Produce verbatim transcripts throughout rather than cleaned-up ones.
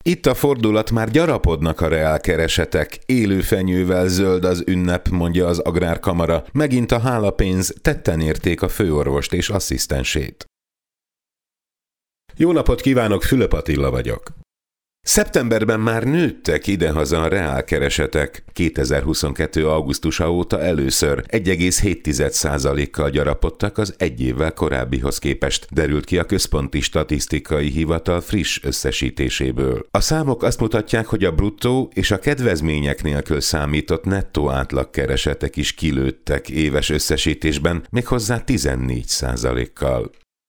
Itt a fordulat, már gyarapodnak a reálkeresetek, élő fenyővel zöld az ünnep, mondja az Agrárkamara, megint a hálapénz, tetten érték a főorvost és asszisztensét. Jó napot kívánok, Fülöp Attila vagyok. Szeptemberben már nőttek idehaza a reálkeresetek. kétezer-huszonkettő. augusztusa óta először egy egész hét százalékkal gyarapodtak az egy évvel korábbihoz képest, derült ki a Központi Statisztikai Hivatal friss összesítéséből. A számok azt mutatják, hogy a bruttó és a kedvezmények nélkül számított nettó átlagkeresetek is kilőttek éves összesítésben, méghozzá tizennégy százalékkal.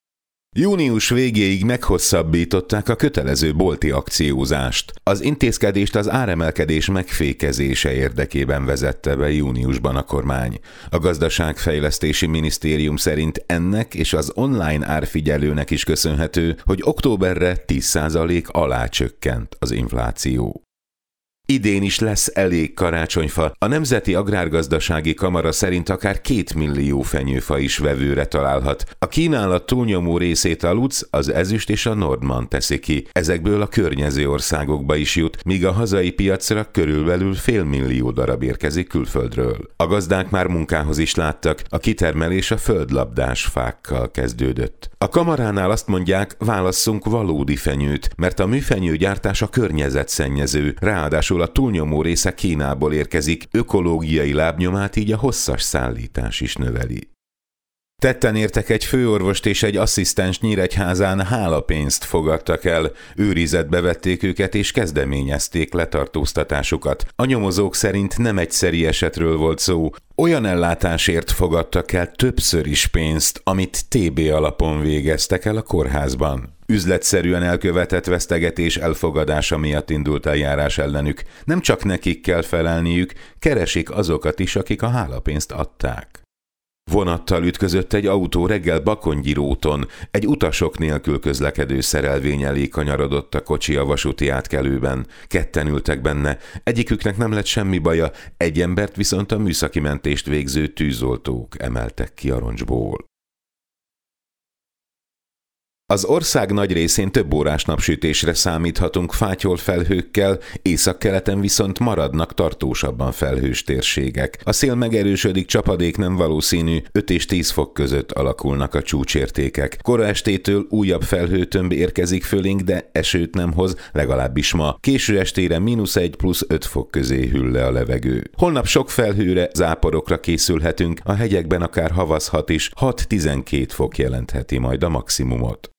Június végéig meghosszabbították a kötelező bolti akciózást. Az intézkedést az áremelkedés megfékezése érdekében vezette be júniusban a kormány. A Gazdaságfejlesztési Minisztérium szerint ennek és az online árfigyelőnek is köszönhető, hogy októberre tíz százalék alá csökkent az infláció. Idén is lesz elég karácsonyfa. A Nemzeti Agrárgazdasági Kamara szerint akár két millió fenyőfa is vevőre találhat. A kínálat túlnyomó részét a Luc, az Ezüst és a Nordman teszi ki. Ezekből a környező országokba is jut, míg a hazai piacra körülbelül félmillió darab érkezik külföldről. A gazdák már munkához is láttak, a kitermelés a földlabdás fákkal kezdődött. A kamaránál azt mondják, válasszunk valódi fenyőt, mert a műfenyőgyártás a környezetszennyező, ráadásul a túlnyomó része Kínából érkezik, ökológiai lábnyomát így a hosszas szállítás is növeli. Tetten értek egy főorvost és egy asszisztens Nyíregyházán, hálapénzt fogadtak el, őrizetbe vették őket és kezdeményezték letartóztatásukat. A nyomozók szerint nem egyszeri esetről volt szó, olyan ellátásért fogadtak el többször is pénzt, amit té bé alapon végeztek el a kórházban. Üzletszerűen elkövetett vesztegetés elfogadása miatt indult eljárás ellenük. Nem csak nekik kell felelniük, keresik azokat is, akik a hálapénzt adták. Vonattal ütközött egy autó reggel Bakonygyíróton, egy utasok nélkül közlekedő szerelvény elé kanyarodott a kocsi a vasúti átkelőben. Ketten ültek benne, egyiküknek nem lett semmi baja, egy embert viszont a műszaki mentést végző tűzoltók emeltek ki a roncsból. Az ország nagy részén több órás napsütésre számíthatunk fátyol felhőkkel, északkeleten viszont maradnak tartósabban felhős térségek. A szél megerősödik, csapadék nem valószínű, öt és tíz fok között alakulnak a csúcsértékek. Kora estétől újabb felhőtömb érkezik fölénk, de esőt nem hoz, legalábbis ma. Késő estére mínusz egy plusz öt fok közé hűl le a levegő. Holnap sok felhőre, záporokra készülhetünk, a hegyekben akár havazhat is, hat-tizenkét fok jelentheti majd a maximumot.